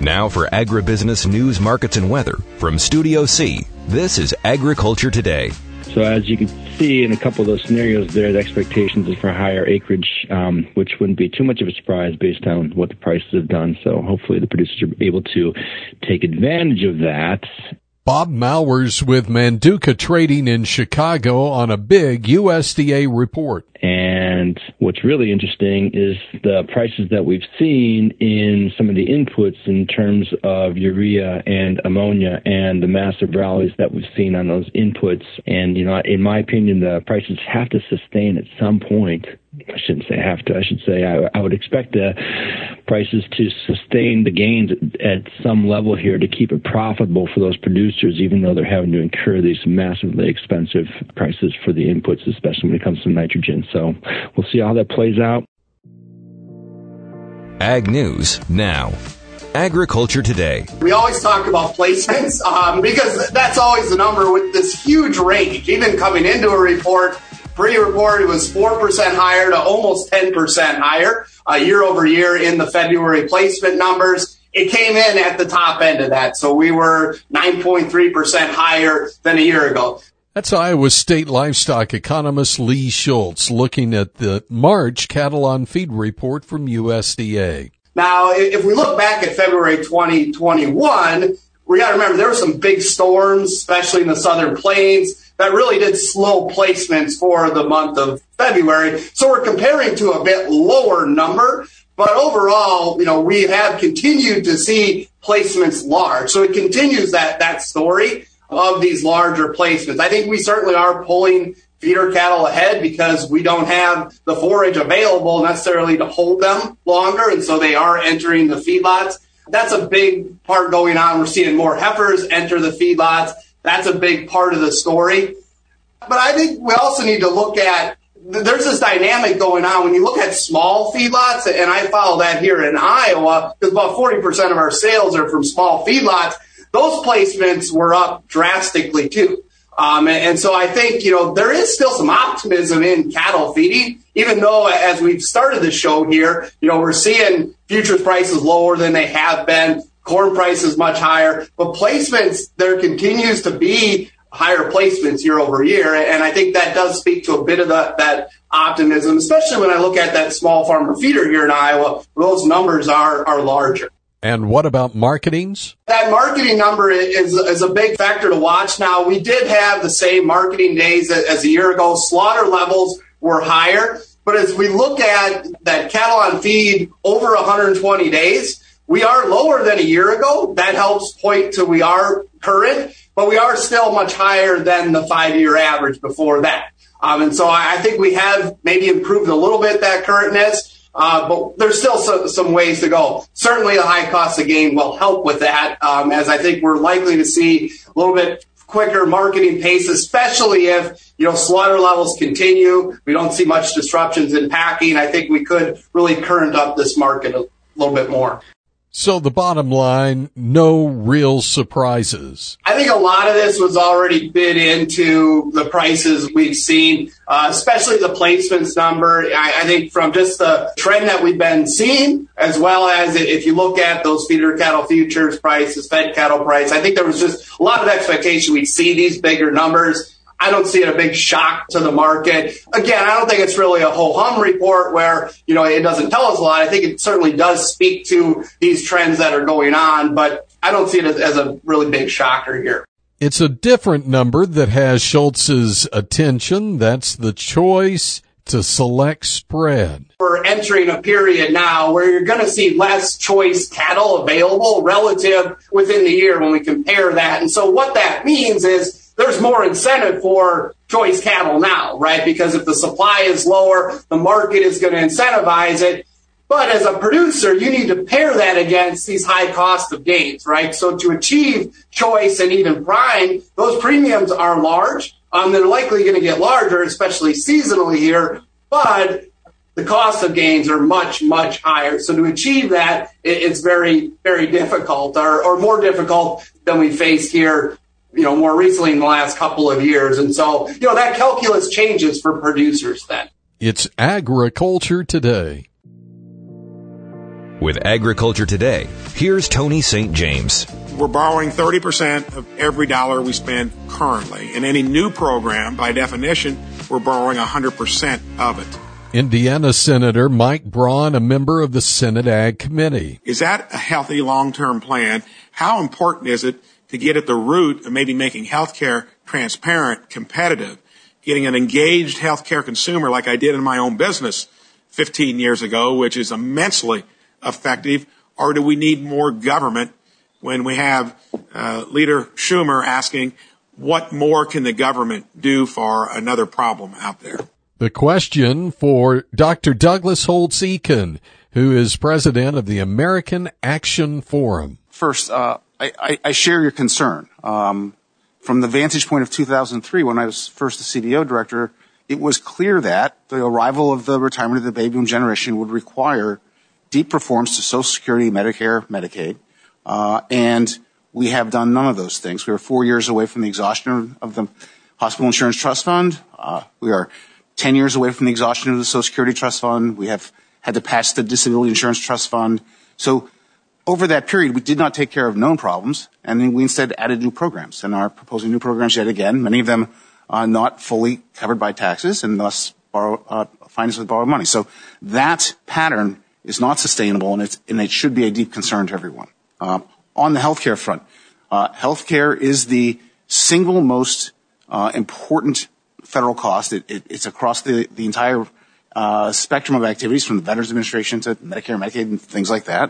Now for agribusiness news, markets, and weather from Studio C, this is Agriculture Today. So as you can see in a couple of those scenarios there, the expectations is for higher acreage, which wouldn't be too much of a surprise based on what the prices have done. So hopefully the producers are able to take advantage of that. Bob Mowers with Manduca Trading in Chicago on a big USDA report. And what's really interesting is the prices that we've seen in some of the inputs in terms of urea and ammonia and the massive rallies that we've seen on those inputs. And, you know, in my opinion, the prices have to sustain at some point. I shouldn't say have to. I should say I would expect the prices to sustain the gains at some level here to keep it profitable for those producers, even though they're having to incur these massively expensive prices for the inputs, especially when it comes to nitrogen. So we'll see how that plays out. Ag News Now. Agriculture Today. We always talk about placements because that's always the number with this huge range. Even coming into a report, pre-report, it was 4% higher to almost 10% higher year over year in the February placement numbers. It came in at the top end of that, so we were 9.3% higher than a year ago. That's Iowa State livestock economist Lee Schultz looking at the March cattle on feed report from USDA. Now, if we look back at February 2021, we got to remember there were some big storms, especially in the southern plains, that really did slow placements for the month of February. So we're comparing to a bit lower number. But overall, you know, we have continued to see placements large. So it continues that story of these larger placements. I think we certainly are pulling feeder cattle ahead because we don't have the forage available necessarily to hold them longer. And so they are entering the feedlots. That's a big part going on. We're seeing more heifers enter the feedlots. That's a big part of the story. But I think we also need to look at, there's this dynamic going on when you look at small feedlots, and I follow that here in Iowa, because about 40% of our sales are from small feedlots. Those placements were up drastically too. And so I think, you know, there is still some optimism in cattle feeding, even though as we've started the show here, you know, we're seeing futures prices lower than they have been. Corn prices much higher, but placements, there continues to be higher placements year over year. And I think that does speak to a bit of that optimism, especially when I look at that small farmer feeder here in Iowa. Those numbers are larger. And what about marketings? That marketing number is a big factor to watch. Now, we did have the same marketing days as a year ago. Slaughter levels were higher. But as we look at that cattle on feed over 120 days, we are lower than a year ago. That helps point to we are current, but we are still much higher than the 5-year average before that. And so I think we have maybe improved a little bit that currentness, but there's still some ways to go. Certainly the high cost of gain will help with that, as I think we're likely to see a little bit quicker marketing pace, especially if, you know, slaughter levels continue. We don't see much disruptions in packing. I think we could really current up this market a little bit more. So the bottom line, no real surprises. I think a lot of this was already bid into the prices we've seen, especially the placements number. I think from just the trend that we've been seeing, as well as if you look at those feeder cattle futures prices, fed cattle price, I think there was just a lot of expectation we'd see these bigger numbers. I don't see it a big shock to the market. Again, I don't think it's really a ho-hum report where, you know, it doesn't tell us a lot. I think it certainly does speak to these trends that are going on, but I don't see it as a really big shocker here. It's a different number that has Schultz's attention. That's the choice to select spread. We're entering a period now where you're going to see less choice cattle available relative within the year when we compare that. And so what that means is there's more incentive for choice cattle now, right? Because if the supply is lower, the market is going to incentivize it. But as a producer, you need to pair that against these high cost of gains, right? So to achieve choice and even prime, those premiums are large. They're likely going to get larger, especially seasonally here, but the cost of gains are much, much higher. So to achieve that, it's very, very difficult, or more difficult than we faced here, you know, more recently in the last couple of years. And so, you know, that calculus changes for producers then. It's Agriculture Today. With Agriculture Today, here's Tony St. James. We're borrowing 30% of every dollar we spend currently. In any new program, by definition, we're borrowing 100% of it. Indiana Senator Mike Braun, a member of the Senate Ag Committee. Is that a healthy long-term plan? How important is it to get at the root of maybe making healthcare transparent, competitive, getting an engaged healthcare consumer like I did in my own business 15 years ago, which is immensely effective? Or do we need more government when we have Leader Schumer asking, what more can the government do for another problem out there? The question for Dr. Douglas Holtz-Eakin, who is president of the American Action Forum. First, I share your concern. From the vantage point of 2003, when I was first the CBO director, it was clear that the arrival of the retirement of the baby boom generation would require deep reforms to Social Security, Medicare, Medicaid, and we have done none of those things. We are 4 years away from the exhaustion of the Hospital Insurance Trust Fund. We are 10 years away from the exhaustion of the Social Security Trust Fund. We have had to pass the Disability Insurance Trust Fund. So over that period, we did not take care of known problems, and then we instead added new programs and are proposing new programs yet again, many of them not fully covered by taxes and thus financed with borrowed money. So that pattern is not sustainable, and it should be a deep concern to everyone. On the healthcare front, healthcare is the single most important federal cost. It's across the entire spectrum of activities, from the Veterans Administration to Medicare, Medicaid, and things like that.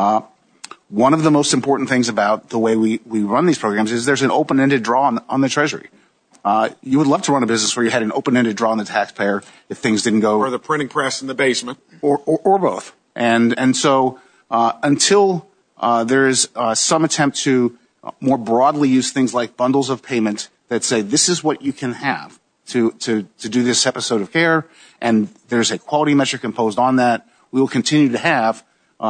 One of the most important things about the way we run these programs is there's an open-ended draw on the Treasury. You would love to run a business where you had an open-ended draw on the taxpayer if things didn't go. Or the printing press in the basement. Or both. And so until there is some attempt to more broadly use things like bundles of payment that say this is what you can have to do this episode of care, and there's a quality metric imposed on that, we will continue to have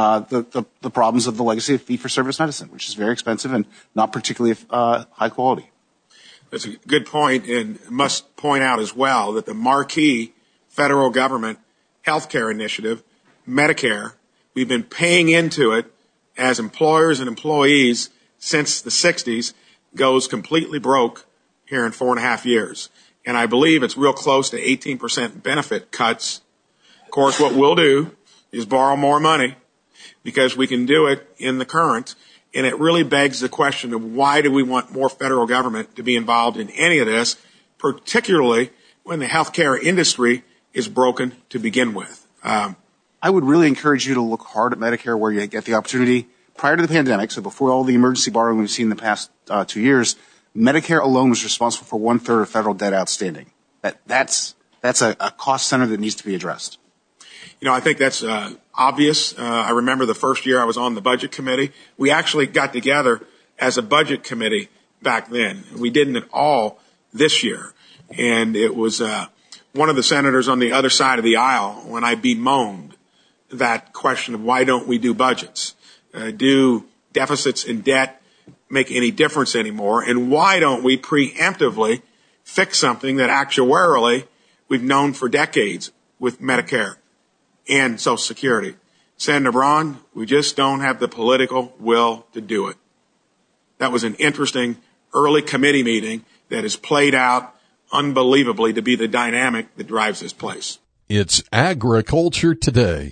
the problems of the legacy of fee-for-service medicine, which is very expensive and not particularly high quality. That's a good point, and must point out as well that the marquee federal government healthcare initiative, Medicare, we've been paying into it as employers and employees since the 60s, goes completely broke here in 4.5 years. And I believe it's real close to 18% benefit cuts. Of course, what we'll do is borrow more money because we can do it in the current. And it really begs the question of why do we want more federal government to be involved in any of this, particularly when the healthcare industry is broken to begin with. I would really encourage you to look hard at Medicare where you get the opportunity. Prior to the pandemic, so before all the emergency borrowing we've seen in the past 2 years, Medicare alone was responsible for 1/3 of federal debt outstanding. That's a cost center that needs to be addressed. You know, I think that's obvious. I remember the first year I was on the budget committee. We actually got together as a budget committee back then. We didn't at all this year. And it was one of the senators on the other side of the aisle when I bemoaned that question of why don't we do budgets? Do deficits and debt make any difference anymore? And why don't we preemptively fix something that actuarially we've known for decades with Medicare and Social Security? Senator Braun, we just don't have the political will to do it. That was an interesting early committee meeting that has played out unbelievably to be the dynamic that drives this place. It's Agriculture Today.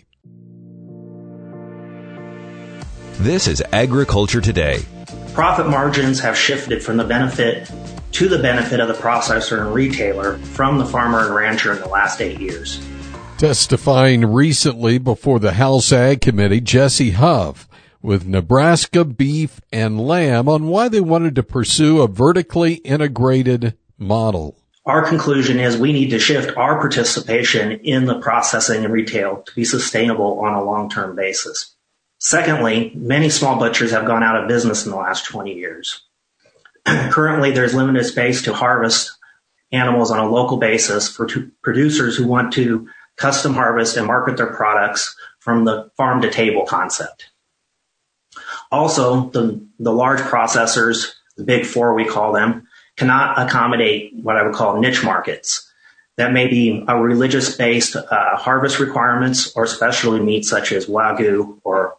This is Agriculture Today. Profit margins have shifted from the benefit to the benefit of the processor and retailer from the farmer and rancher in the last 8 years. Testifying recently before the House Ag Committee, Jesse Huff with Nebraska Beef and Lamb on why they wanted to pursue a vertically integrated model. Our conclusion is we need to shift our participation in the processing and retail to be sustainable on a long-term basis. Secondly, many small butchers have gone out of business in the last 20 years. Currently, there's limited space to harvest animals on a local basis for producers who want to custom harvest and market their products from the farm to table concept. Also, the large processors, the big four we call them, cannot accommodate what I would call niche markets. That may be a religious-based harvest requirements or specialty meats such as Wagyu or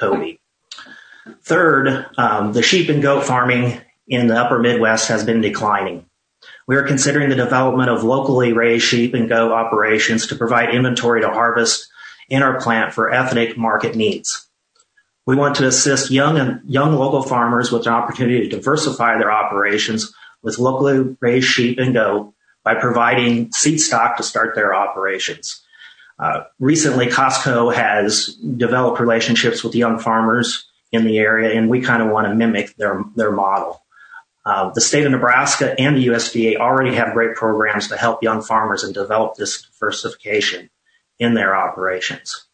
COVID. Third, the sheep and goat farming in the upper Midwest has been declining. We are considering the development of locally raised sheep and goat operations to provide inventory to harvest in our plant for ethnic market needs. We want to assist young local farmers with an opportunity to diversify their operations with locally raised sheep and goat by providing seed stock to start their operations. Recently, Costco has developed relationships with young farmers in the area, and we kind of want to mimic their model. The state of Nebraska and the USDA already have great programs to help young farmers and develop this diversification in their operations.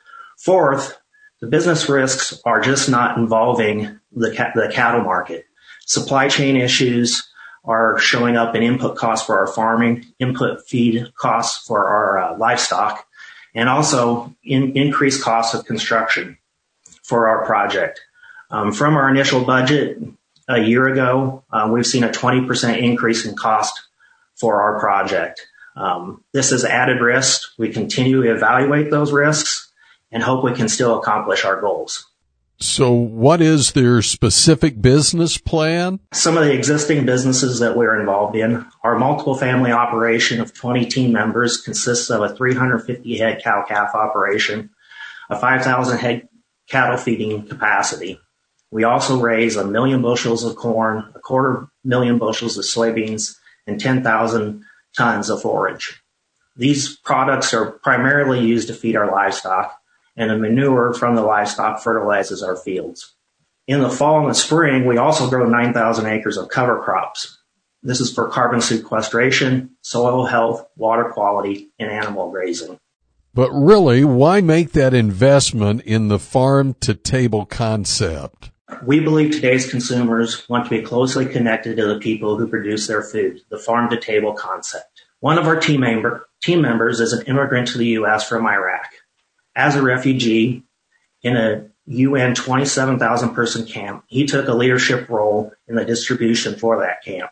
Fourth, the business risks are just not involving the cattle market. Supply chain issues are showing up in input costs for our farming, input feed costs for our livestock, and also increased costs of construction for our project. From our initial budget a year ago, we've seen a 20% increase in cost for our project. This is added risk. We continue to evaluate those risks and hope we can still accomplish our goals. So what is their specific business plan? Some of the existing businesses that we're involved in, our multiple family operation of 20 team members consists of a 350 head cow-calf operation, a 5,000 head cattle feeding capacity. We also raise 1 million bushels of corn, 250,000 bushels of soybeans, and 10,000 tons of forage. These products are primarily used to feed our livestock, and the manure from the livestock fertilizes our fields. In the fall and the spring, we also grow 9,000 acres of cover crops. This is for carbon sequestration, soil health, water quality, and animal grazing. But really, why make that investment in the farm-to-table concept? We believe today's consumers want to be closely connected to the people who produce their food, the farm-to-table concept. One of our team members is an immigrant to the U.S. from Iraq. As a refugee in a UN 27,000-person camp, he took a leadership role in the distribution for that camp.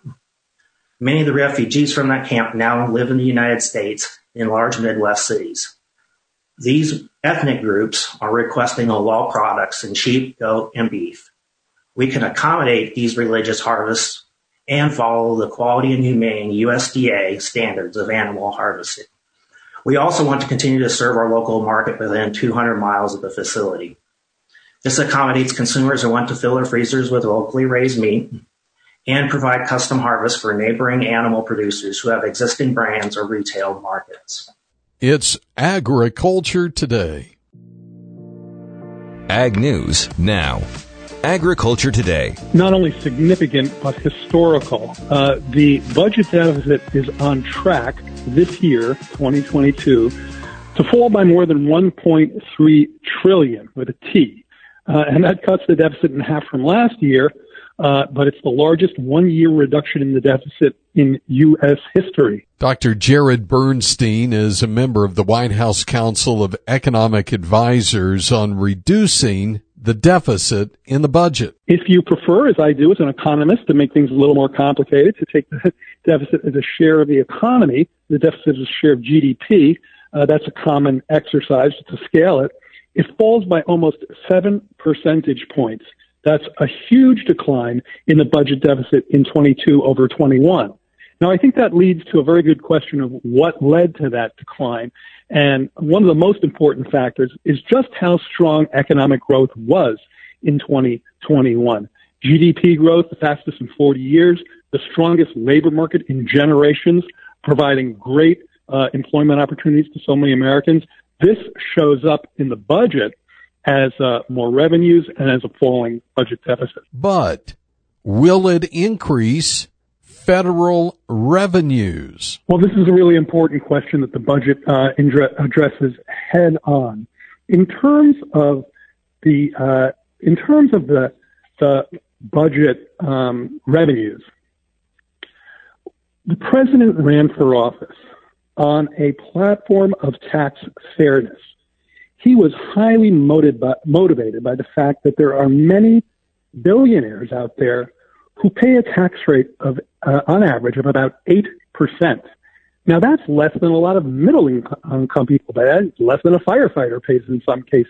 Many of the refugees from that camp now live in the United States in large Midwest cities. These ethnic groups are requesting halal products in sheep, goat, and beef. We can accommodate these religious harvests and follow the quality and humane USDA standards of animal harvesting. We also want to continue to serve our local market within 200 miles of the facility. This accommodates consumers who want to fill their freezers with locally raised meat and provide custom harvests for neighboring animal producers who have existing brands or retail markets. It's Agriculture Today. Ag News Now. Agriculture Today. Not only significant, but historical. The budget deficit is on track this year, 2022, to fall by more than $1.3 trillion with a T. And that cuts the deficit in half from last year, but it's the largest one-year reduction in the deficit in U.S. history. Dr. Jared Bernstein is a member of the White House Council of Economic Advisors on reducing the deficit in the budget. If you prefer, as I do as an economist, to make things a little more complicated, to take the deficit as a share of the economy, the deficit as a share of GDP, that's a common exercise to scale it. It falls by almost 7 percentage points. That's a huge decline in the budget deficit in 22 over 21. Now, I think that leads to a very good question of what led to that decline. And one of the most important factors is just how strong economic growth was in 2021. GDP growth, the fastest in 40 years, the strongest labor market in generations, providing great employment opportunities to so many Americans. This shows up in the budget as more revenues and as a falling budget deficit. But will it increase federal revenues? Well, this is a really important question that the budget addresses head on. In terms of the budget revenues, the president ran for office on a platform of tax fairness. He was highly motivated by the fact that there are many billionaires out there who pay a tax rate of, on average, of about 8%. Now, that's less than a lot of middle income people pay. It's less than a firefighter pays in some cases.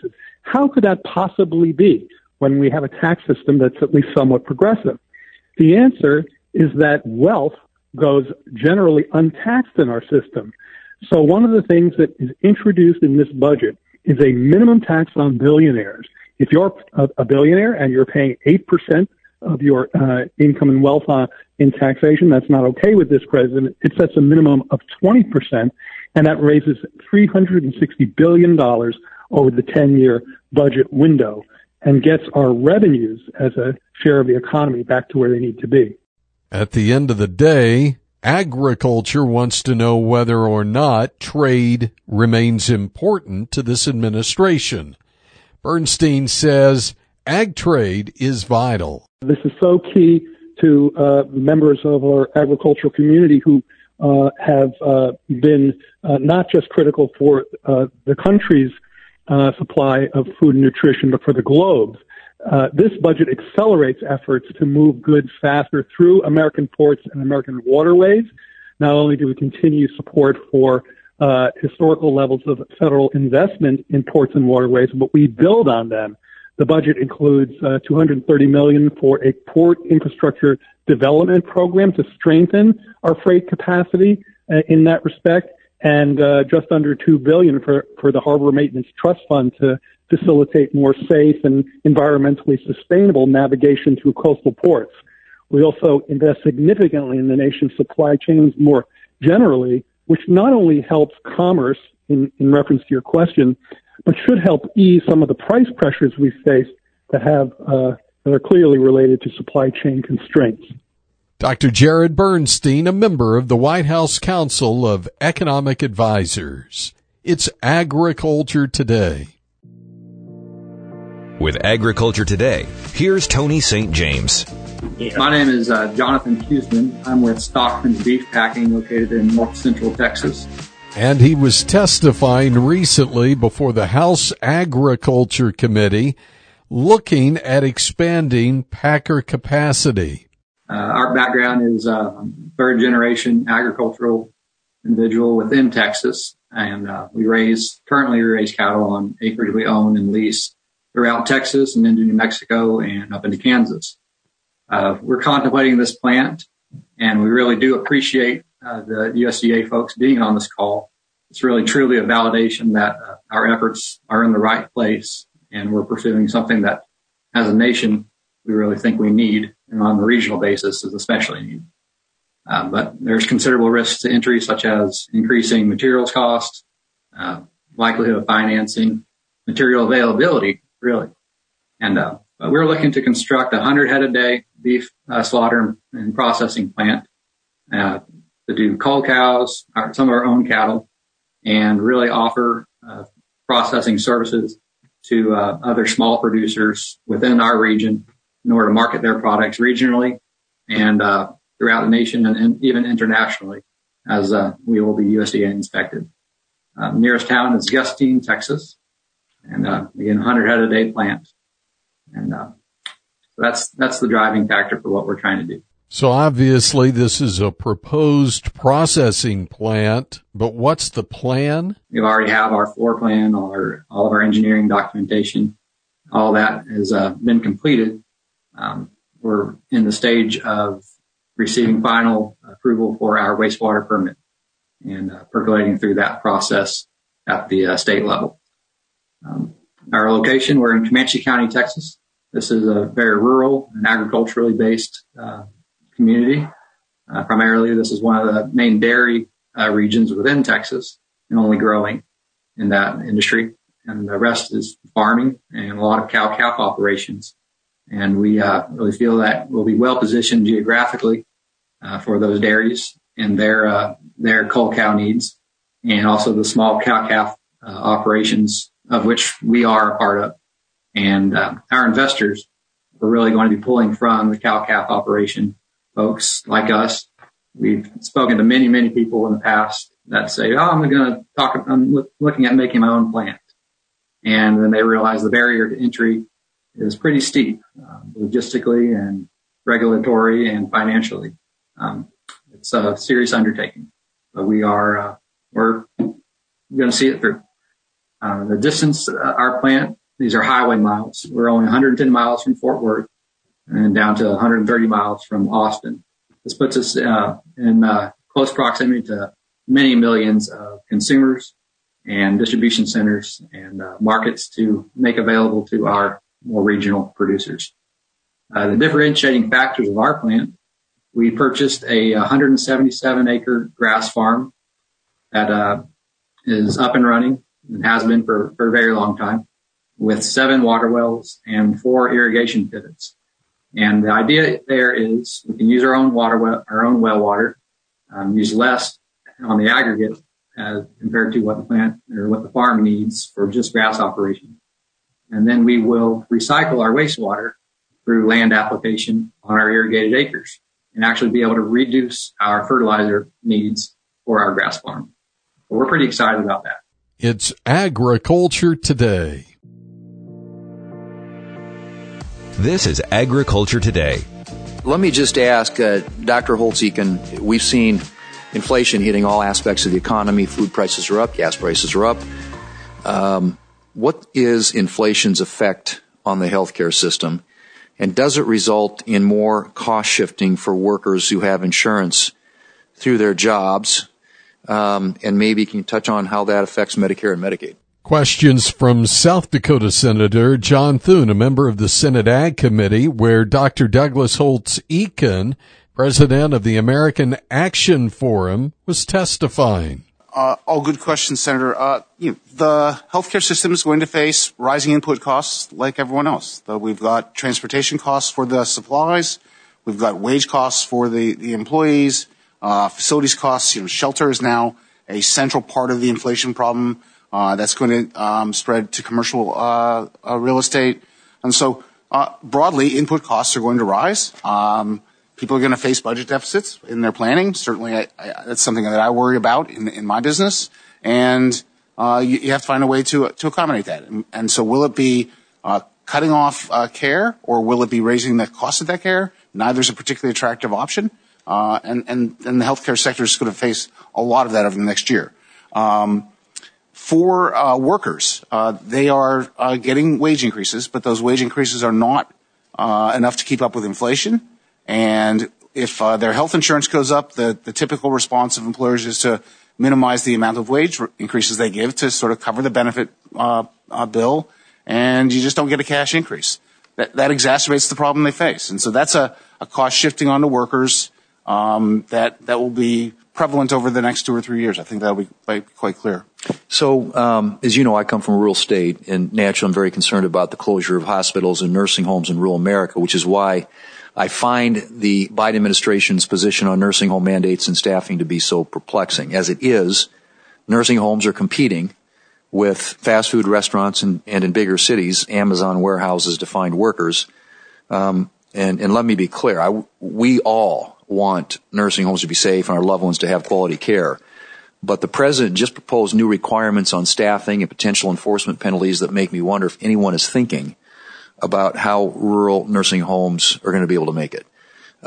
How could that possibly be when we have a tax system that's at least somewhat progressive? The answer is that wealth goes generally untaxed in our system. So one of the things that is introduced in this budget is a minimum tax on billionaires. If you're a billionaire and you're paying 8% of your income and wealth in taxation, that's not okay with this president. It sets a minimum of 20%, and that raises $360 billion over the 10-year budget window and gets our revenues as a share of the economy back to where they need to be. At the end of the day, agriculture wants to know whether or not trade remains important to this administration. Bernstein says ag trade is vital. This is so key to members of our agricultural community who have been not just critical for the country's supply of food and nutrition, but for the globe. This budget accelerates efforts to move goods faster through American ports and American waterways. Not only do we continue support for historical levels of federal investment in ports and waterways, but we build on them. The budget includes $230 million for a port infrastructure development program to strengthen our freight capacity in that respect, and just under $2 billion for the Harbor Maintenance Trust Fund to facilitate more safe and environmentally sustainable navigation through coastal ports. We also invest significantly in the nation's supply chains more generally, which not only helps commerce in reference to your question, but should help ease some of the price pressures we face that are clearly related to supply chain constraints. Dr. Jared Bernstein, a member of the White House Council of Economic Advisors. It's Agriculture Today. With Agriculture Today, here's Tony St. James. My name is Jonathan Huseman. I'm with Stockman's Beef Packing, located in north central Texas. And he was testifying recently before the House Agriculture Committee looking at expanding packer capacity. Our background is third-generation agricultural individual within Texas, and we currently raise cattle on acreage we own and lease throughout Texas and into New Mexico and up into Kansas. We're contemplating this plant, and we really do appreciate the USDA folks being on this call. It's really truly a validation that our efforts are in the right place, and we're pursuing something that, as a nation, we really think we need, and on a regional basis is especially need. But there's considerable risks to entry, such as increasing materials costs, likelihood of financing, material availability, really. And but we're looking to construct a 100-head-a-day beef slaughter and processing plant to do cull cows, some of our own cattle, and really offer processing services to other small producers within our region in order to market their products regionally and throughout the nation and even internationally, as we will be USDA inspected. Nearest town is Gustine, Texas, and again, 100-head-a-day plant. And that's the driving factor for what we're trying to do. So obviously this is a proposed processing plant, but what's the plan? We already have our floor plan, all of our engineering documentation, all that has been completed. We're in the stage of receiving final approval for our wastewater permit and percolating through that process at the state level. Our location, we're in Comanche County, Texas. This is a very rural and agriculturally based community. Primarily, this is one of the main dairy regions within Texas and only growing in that industry. And the rest is farming and a lot of cow-calf operations. And we really feel that we'll be well positioned geographically for those dairies and their cull cow needs, and also the small cow-calf operations of which we are a part of. And our investors are really going to be pulling from the cow-calf operation folks like us. We've spoken to many, many people in the past that say, I'm looking at making my own plant. And then they realize the barrier to entry is pretty steep, logistically and regulatory and financially. It's a serious undertaking, but we're going to see it through. The distance our plant these are highway miles. We're only 110 miles from Fort Worth and down to 130 miles from Austin. This puts us in close proximity to many millions of consumers and distribution centers and markets to make available to our more regional producers. The differentiating factors of our plant, we purchased a 177-acre grass farm that is up and running and has been for a very long time, with 7 water wells and 4 irrigation pivots. And the idea there is we can use our own well water, use less on the aggregate compared to what the plant or what the farm needs for just grass operation. And then we will recycle our wastewater through land application on our irrigated acres and actually be able to reduce our fertilizer needs for our grass farm. But we're pretty excited about that. It's Agriculture Today. This is Agriculture Today. Let me just ask Dr. Holtz-Eakin, we've seen inflation hitting all aspects of the economy. Food prices are up, gas prices are up. What is inflation's effect on the healthcare system? And does it result in more cost shifting for workers who have insurance through their jobs? And maybe can you touch on how that affects Medicare and Medicaid? Questions from South Dakota Senator John Thune, a member of the Senate Ag Committee, where Dr. Douglas Holtz-Eakin, president of the American Action Forum, was testifying. All good questions, Senator. The healthcare system is going to face rising input costs like everyone else. We've got transportation costs for the supplies. We've got wage costs for the employees, facilities costs. Shelter is now a central part of the inflation problem. That's going to spread to commercial real estate. And so broadly, input costs are going to rise. People are going to face budget deficits in their planning. Certainly, that's something that I worry about in my business. And you have to find a way to accommodate that. And so will it be cutting off care, or will it be raising the cost of that care? Neither is a particularly attractive option. And the healthcare sector is going to face a lot of that over the next year. For workers, they are getting wage increases, but those wage increases are not enough to keep up with inflation. And if their health insurance goes up, the typical response of employers is to minimize the amount of wage increases they give to sort of cover the benefit bill, and you just don't get a cash increase. That exacerbates the problem they face. And so that's a cost shifting onto workers that will be prevalent over the next 2 or 3 years. I think that'll be quite clear. So, as you know, I come from a rural state, and naturally I'm very concerned about the closure of hospitals and nursing homes in rural America, which is why I find the Biden administration's position on nursing home mandates and staffing to be so perplexing. As it is, nursing homes are competing with fast food restaurants and in bigger cities, Amazon warehouses to find workers. And let me be clear, we all want nursing homes to be safe and our loved ones to have quality care. But the president just proposed new requirements on staffing and potential enforcement penalties that make me wonder if anyone is thinking about how rural nursing homes are going to be able to make it.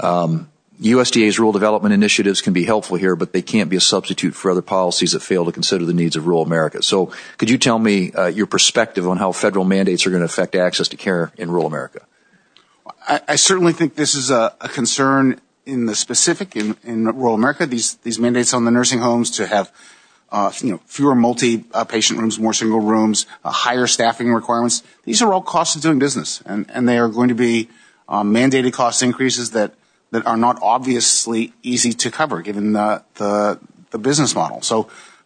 USDA's rural development initiatives can be helpful here, but they can't be a substitute for other policies that fail to consider the needs of rural America. So could you tell me your perspective on how federal mandates are going to affect access to care in rural America? I certainly think this is a concern in the specific in rural America. These mandates on the nursing homes to have fewer multi-patient rooms, more single rooms, higher staffing requirements. These are all costs of doing business, and they are going to be mandated cost increases that are not obviously easy to cover given the business model. So,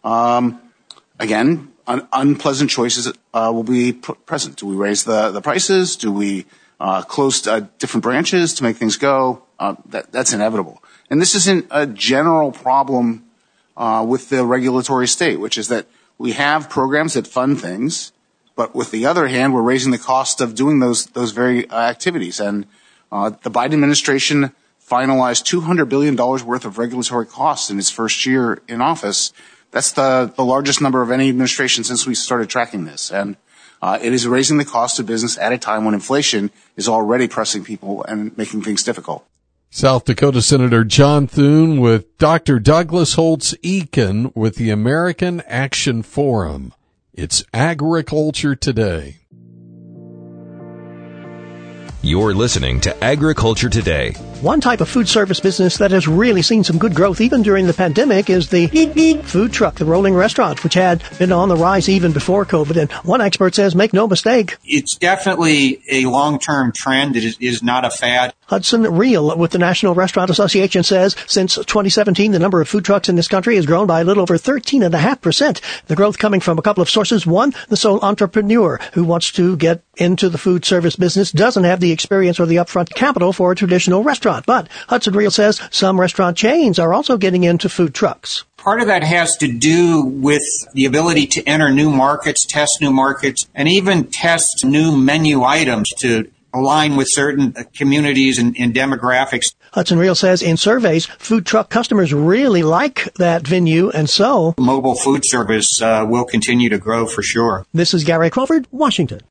again, unpleasant choices will be present. Do we raise the prices? Do we close different branches to make things go? That's inevitable. And this isn't a general problem with the regulatory state, which is that we have programs that fund things, but with the other hand, we're raising the cost of doing those very activities. And the Biden administration finalized $200 billion worth of regulatory costs in its first year in office. That's the largest number of any administration since we started tracking this. And it is raising the cost of business at a time when inflation is already pressing people and making things difficult. South Dakota Senator John Thune with Dr. Douglas Holtz-Eakin with the American Action Forum. It's Agriculture Today. You're listening to Agriculture Today. One type of food service business that has really seen some good growth even during the pandemic is the food truck, the rolling restaurant, which had been on the rise even before COVID. And one expert says, make no mistake, it's definitely a long-term trend. It is not a fad. Hudson Reel with the National Restaurant Association says since 2017, the number of food trucks in this country has grown by a little over 13.5%. The growth coming from a couple of sources. One, the sole entrepreneur who wants to get into the food service business doesn't have the experience or the upfront capital for a traditional restaurant. But Hudson Reel says some restaurant chains are also getting into food trucks. Part of that has to do with the ability to enter new markets, test new markets, and even test new menu items to align with certain communities and demographics. Hudson Reel says in surveys, food truck customers really like that venue, and so mobile food service will continue to grow for sure. This is Gary Crawford, Washington.